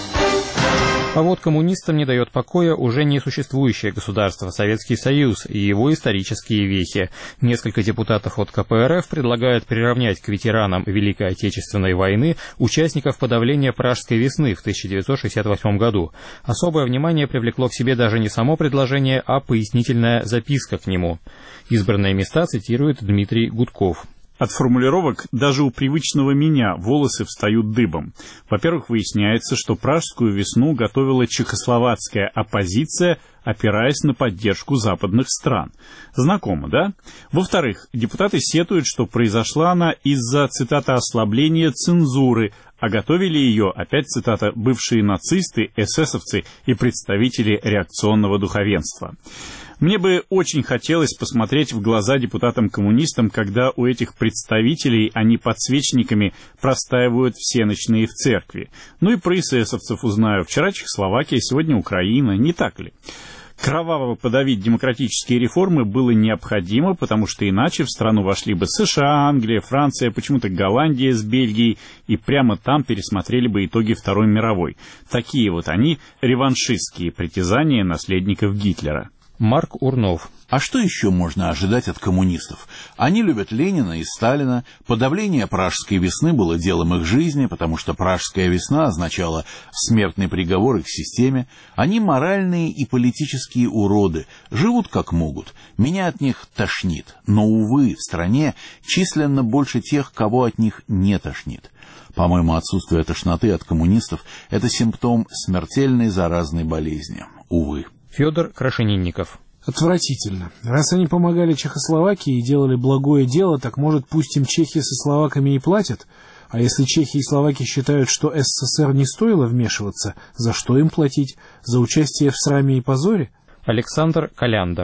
А вот коммунистам не дает покоя уже несуществующее государство Советский Союз и его исторические вехи. Несколько депутатов от ка пэ эр эф предлагают приравнять к ветеранам Великой Отечественной войны участников подавления Пражской весны в тысяча девятьсот шестьдесят восьмом году. Особое внимание привлекло к себе даже не само предложение, а пояснительная записка к нему. Избранные места цитирует Дмитрий Гудков. От формулировок даже у привычного меня волосы встают дыбом. Во-первых, выясняется, что Пражскую весну готовила чехословацкая оппозиция, опираясь на поддержку западных стран. Знакомо, да? Во-вторых, депутаты сетуют, что произошла она из-за, цитата, ослабления цензуры, а готовили ее, опять цитата, бывшие нацисты, эсэсовцы и представители реакционного духовенства. Мне бы очень хотелось посмотреть в глаза депутатам-коммунистам, когда у этих представителей они подсвечниками простаивают всеночные в церкви. Ну и про эсэсовцев узнаю. Вчера Чехословакия, сегодня Украина, не так ли? Кроваво подавить демократические реформы было необходимо, потому что иначе в страну вошли бы США, Англия, Франция, почему-то Голландия с Бельгией, и прямо там пересмотрели бы итоги Второй мировой. Такие вот они, реваншистские притязания наследников Гитлера. Марк Урнов. А что еще можно ожидать от коммунистов? Они любят Ленина и Сталина. Подавление Пражской весны было делом их жизни, потому что Пражская весна означала смертный приговор их системе. Они моральные и политические уроды, живут как могут. Меня от них тошнит. Но, увы, в стране численно больше тех, кого от них не тошнит. По-моему, отсутствие тошноты от коммунистов – это симптом смертельной заразной болезни. Увы. Федор Крашенинников. Отвратительно. Раз они помогали Чехословакии и делали благое дело, так, может, пусть им чехи со словаками и платят? А если чехи и словаки считают, что эс эс эс эр не стоило вмешиваться, за что им платить? За участие в сраме и позоре? Александр Каляндар.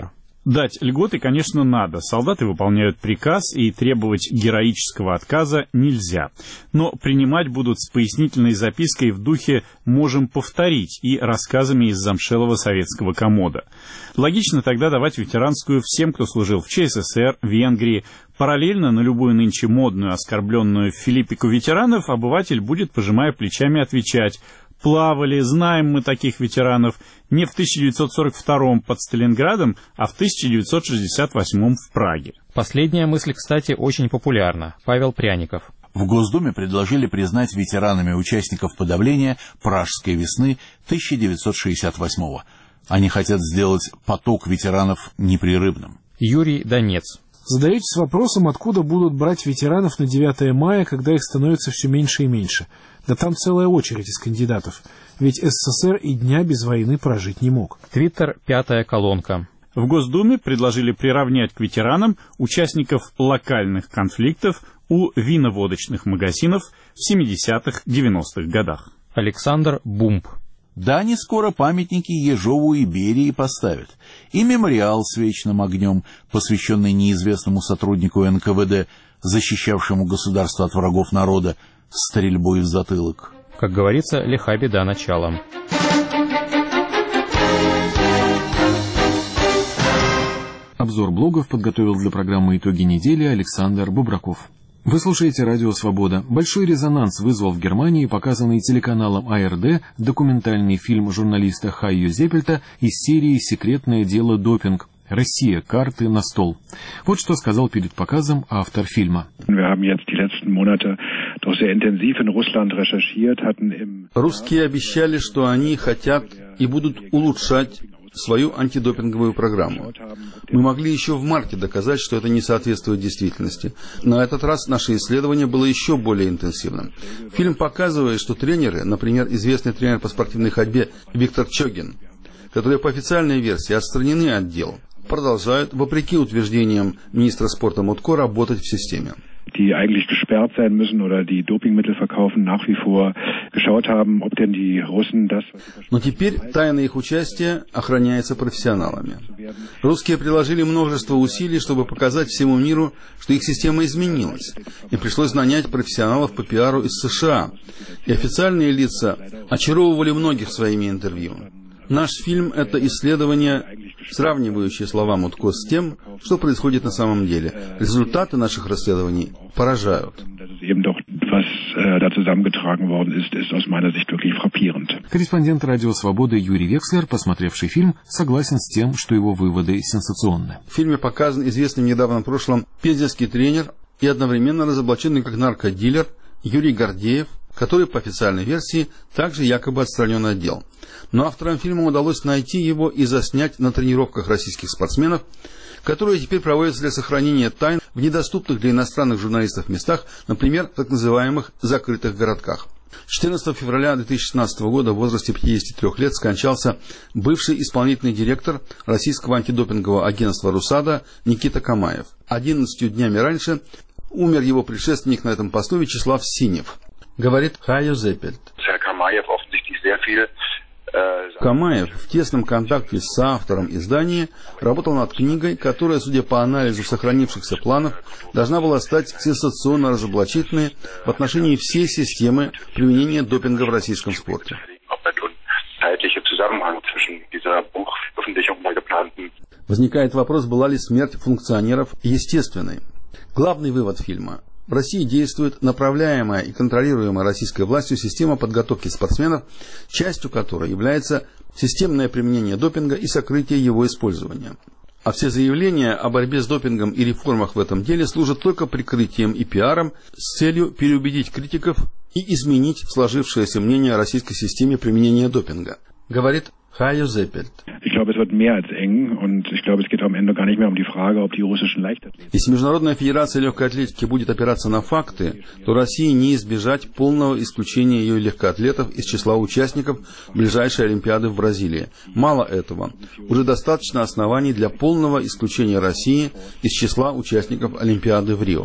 Дать льготы, конечно, надо. Солдаты выполняют приказ, и требовать героического отказа нельзя. Но принимать будут с пояснительной запиской в духе «можем повторить» и рассказами из замшелого советского комода. Логично тогда давать ветеранскую всем, кто служил в ЧССР, Венгрии. Параллельно на любую нынче модную, оскорбленную филиппику ветеранов обыватель будет, пожимая плечами, отвечать: плавали, знаем мы таких ветеранов, не в тысяча девятьсот сорок втором под Сталинградом, а в тысяча девятьсот шестьдесят восьмом в Праге. Последняя мысль, кстати, очень популярна. Павел Пряников. В Госдуме предложили признать ветеранами участников подавления Пражской весны тысяча девятьсот шестьдесят восьмого. Они хотят сделать поток ветеранов непрерывным. Юрий Донец. Задаетесь вопросом, откуда будут брать ветеранов на девятое мая, когда их становится все меньше и меньше. Да там целая очередь из кандидатов. Ведь СССР и дня без войны прожить не мог. Твиттер, пятая колонка. В Госдуме предложили приравнять к ветеранам участников локальных конфликтов у виноводочных магазинов в семидесятых-девяностых годах. Александр Бумб. Да, они скоро памятники Ежову и Берии поставят. И мемориал с вечным огнем, посвященный неизвестному сотруднику эн ка вэ дэ, защищавшему государство от врагов народа, стрельбой в затылок. Как говорится, лиха беда началом. Обзор блогов подготовил для программы «Итоги недели» Александр Бубраков. Вы слушаете «Радио Свобода». Большой резонанс вызвал в Германии показанный телеканалом а эр дэ документальный фильм журналиста Хайо Зеппельта из серии «Секретное дело допинг. Россия. Карты на стол». Вот что сказал перед показом автор фильма. Русские обещали, что они хотят и будут улучшать свою антидопинговую программу. Мы могли еще в марте доказать, что это не соответствует действительности. На этот раз наше исследование было еще более интенсивным. Фильм показывает, что тренеры, например, известный тренер по спортивной ходьбе Виктор Чогин, которые по официальной версии отстранены от дел, продолжают, вопреки утверждениям министра спорта Мутко, работать в системе. Die eigentlich gesperrt sein müssen oder die Dopingmittel verkaufen, nach wie vor geschaut haben, ob denn die Russen das... Но теперь тайна их участия охраняется профессионалами. Русские приложили множество усилий, чтобы показать всему миру, что их система изменилась, и пришлось нанять профессионалов по пиару из США. И официальные лица очаровывали многих своими интервью. Наш фильм – это исследование, сравнивающее слова Мутко с тем, что происходит на самом деле. Результаты наших расследований поражают. Корреспондент «Радио Свобода» Юрий Векслер, посмотревший фильм, согласен с тем, что его выводы сенсационны. В фильме показан известный в недавнем прошлом пензенский тренер и одновременно разоблаченный как наркодилер Юрий Гордеев, который, по официальной версии, также якобы отстранен от дел. Но авторам фильма удалось найти его и заснять на тренировках российских спортсменов, которые теперь проводятся для сохранения тайн в недоступных для иностранных журналистов местах, например, в так называемых закрытых городках. четырнадцатого февраля две тысячи шестнадцатого года в возрасте пятидесяти трёх лет скончался бывший исполнительный директор российского антидопингового агентства «Русада» Никита Камаев. Одиннадцатью днями раньше умер его предшественник на этом посту Вячеслав Синев. Говорит Хайо Зеппельт. Камаев в тесном контакте с автором издания работал над книгой, которая, судя по анализу сохранившихся планов, должна была стать сенсационно разоблачительной в отношении всей системы применения допинга в российском спорте. Возникает вопрос, была ли смерть функционеров естественной. Главный вывод фильма. В России действует направляемая и контролируемая российской властью система подготовки спортсменов, частью которой является системное применение допинга и сокрытие его использования. А все заявления о борьбе с допингом и реформах в этом деле служат только прикрытием и пиаром с целью переубедить критиков и изменить сложившееся мнение о российской системе применения допинга, говорит Хайо Зеппельт. Если Международная федерация легкой атлетики будет опираться на факты, то России не избежать полного исключения ее легкоатлетов из числа участников ближайшей Олимпиады в Бразилии. Мало этого, уже достаточно оснований для полного исключения России из числа участников Олимпиады в Рио.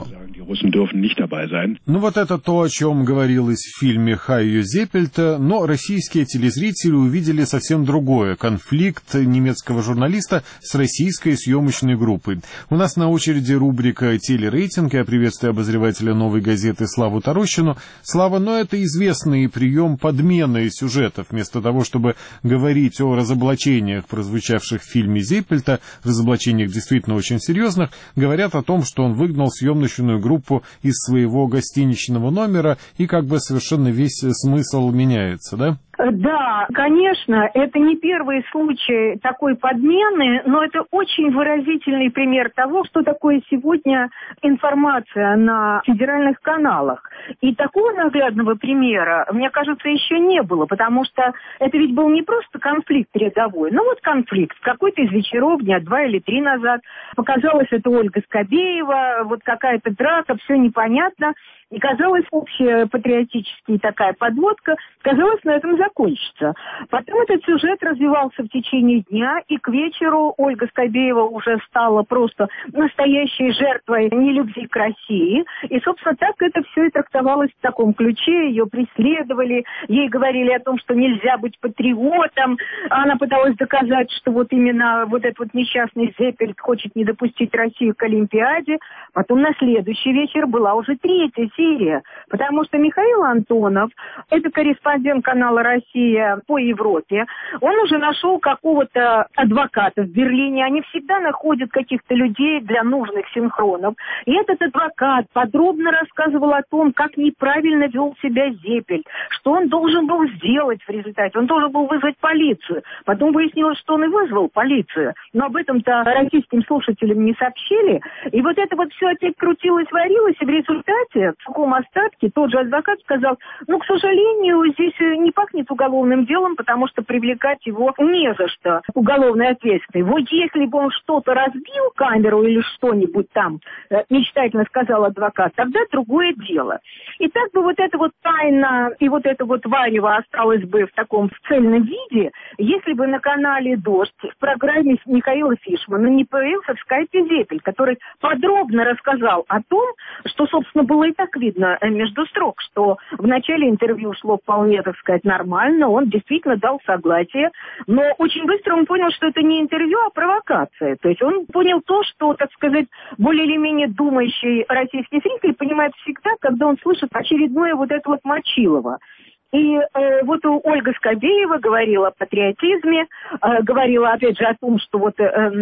Russen dürfen nicht dabei sein. Ну вот это то, о чем говорилось в фильме Хайо Зеппельта, но российские телезрители увидели совсем другое – конфликт немецкого журналиста с российской съемочной группой. У нас на очереди рубрика «Телерейтинг». Я приветствую обозревателя «Новой газеты» Славу Тарощину. Слава, но это известный прием подмены сюжетов. Вместо того, чтобы говорить о разоблачениях, прозвучавших в фильме Зеппельта, разоблачениях действительно очень серьезных, говорят о том, что он выгнал съемочную группу из своего гостиничного номера, и как бы совершенно весь смысл меняется, да? Да, конечно, это не первый случай такой подмены, но это очень выразительный пример того, что такое сегодня информация на федеральных каналах. И такого наглядного примера, мне кажется, еще не было, потому что это ведь был не просто конфликт рядовой, ну вот конфликт, какой-то из вечеров, дня два или три назад, показалось, это Ольга Скобеева, вот какая-то драка, все непонятно. И казалось, общая патриотическая такая подводка, казалось, на этом закончится. Потом этот сюжет развивался в течение дня, и к вечеру Ольга Скобеева уже стала просто настоящей жертвой нелюбви к России. И, собственно, так это все и трактовалось в таком ключе. Ее преследовали, ей говорили о том, что нельзя быть патриотом. Она пыталась доказать, что вот именно вот этот вот несчастный Зеппельт хочет не допустить Россию к Олимпиаде. Потом на следующий вечер была уже третья серия, потому что Михаил Антонов, это корреспондент канала «Россия» по Европе, он уже нашел какого-то адвоката в Берлине, они всегда находят каких-то людей для нужных синхронов, и этот адвокат подробно рассказывал о том, как неправильно вел себя Зеппельт, что он должен был сделать в результате, он должен был вызвать полицию, потом выяснилось, что он и вызвал полицию, но об этом-то российским слушателям не сообщили, и вот это вот все опять крутилось-варилось, и в результате в сухом остатке тот же адвокат сказал, ну, к сожалению, здесь не пахнет уголовным делом, потому что привлекать его не за что, уголовной ответственности. Вот если бы он что-то разбил, камеру или что-нибудь там, мечтательно сказал адвокат, тогда другое дело. И так бы вот эта вот тайна и вот это вот варево осталось бы в таком цельном виде, если бы на канале «Дождь» в программе Михаила Фишмана не появился в скайпе Зеппельт, который подробно рассказал о том, что, собственно, было и так видно между строк, что в начале интервью шло вполне, так сказать, нормально, он действительно дал согласие, но очень быстро он понял, что это не интервью, а провокация. То есть он понял то, что, так сказать, более или менее думающий российский зритель понимает всегда, когда он слышит очередное вот это вот Мочилово. И э, вот Ольга Скобеева говорила о патриотизме, э, говорила опять же о том, что вот э,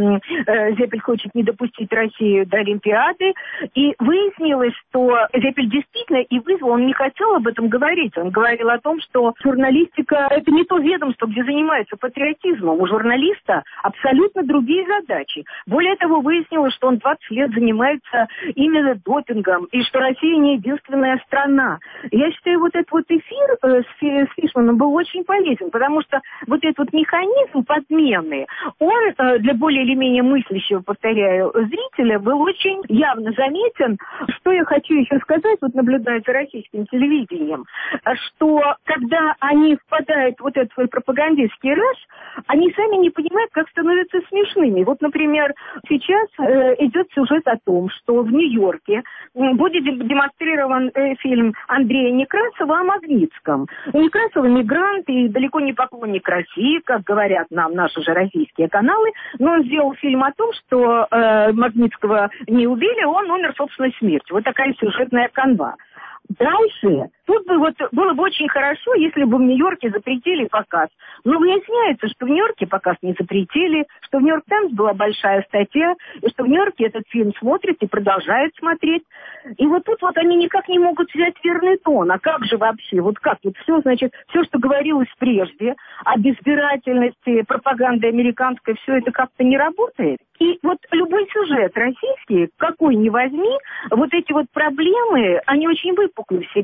э, Зеппельт хочет не допустить Россию до Олимпиады. И выяснилось, что Зеппельт действительно и вызвал, он не хотел об этом говорить. Он говорил о том, что журналистика – это не то ведомство, где занимаются патриотизмом. У журналиста абсолютно другие задачи. Более того, выяснилось, что он двадцать лет занимается именно допингом, и что Россия не единственная страна. Я считаю, вот этот вот эфир э, с Фишманом был очень полезен, потому что вот этот вот механизм подмены, он для более или менее мыслящего, повторяю, зрителя был очень явно заметен. Что я хочу еще сказать, вот наблюдая за российским телевидением, что когда они впадают в вот этот свой пропагандистский раж, они сами не понимают, как становятся смешными. Вот, например, сейчас э, идет сюжет о том, что в Нью-Йорке будет демонстрирован э, фильм Андрея Некрасова о Магнитском. Некрасов эмигрант и далеко не поклонник России, как говорят нам наши же российские каналы, но он сделал фильм о том, что э, Магнитского не убили, он умер собственной смертью. Вот такая сюжетная канва. Дальше, тут бы вот было бы очень хорошо, если бы в Нью-Йорке запретили показ. Но выясняется, что в Нью-Йорке показ не запретили, что в Нью-Йорк Таймс была большая статья, и что в Нью-Йорке этот фильм смотрят и продолжают смотреть. И вот тут вот они никак не могут взять верный тон. А как же вообще? Вот как? Вот все, значит, все, что говорилось прежде, об избирательности, пропаганды американской, все это как-то не работает. И вот любой сюжет российский, какой ни возьми, вот эти вот проблемы, они очень выпуклы всегда.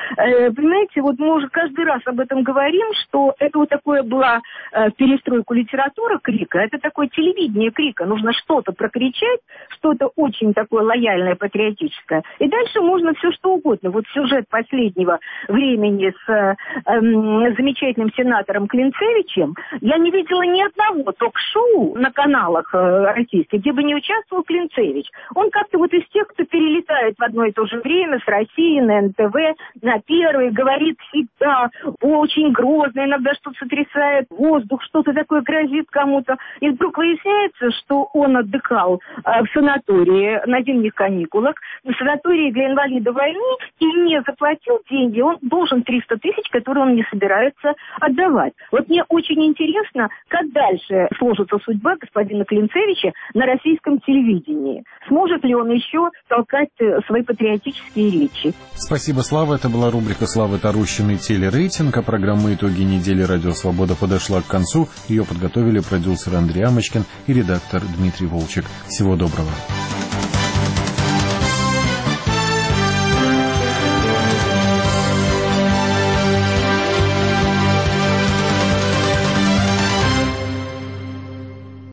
э, понимаете, вот мы уже каждый раз об этом говорим, что это вот такое была э, перестройка литературы крика, это такое телевидение крика, нужно что-то прокричать, что-то очень такое лояльное, патриотическое, и дальше можно все что угодно. Вот сюжет последнего времени с э, э, замечательным сенатором Клинцевичем, я не видела ни одного ток-шоу на каналах э, российских, где бы не участвовал Клинцевич. Он как-то вот из тех, кто перелетает в одно и то же время с России на эн тэ вэ, на Первый, говорит всегда очень грозно, иногда что-то сотрясает воздух, что-то такое грозит кому-то. И вдруг выясняется, что он отдыхал э, в санатории на зимних каникулах, в санатории для инвалидов войны, и не заплатил деньги. Он должен триста тысяч, которые он не собирается отдавать. Вот мне очень интересно, как дальше сложится судьба господина Клинцевича на российском телевидении. Сможет ли он еще толкать свои патриотические речи? Спасибо, Слава. Это была рубрика Славы Тарущиной «Телерейтинг», а программа «Итоги недели. Радио Свобода» подошла к концу. Ее подготовили продюсер Андрей Амочкин и редактор Дмитрий Волчек. Всего доброго.